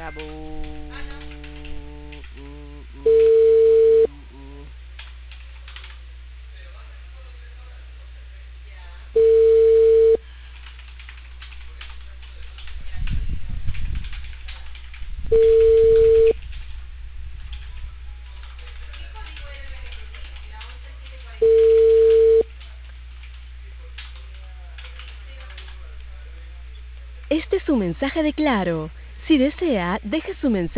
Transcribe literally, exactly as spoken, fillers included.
bu. Este es su mensaje de Claro. Si desea, deje su mensaje.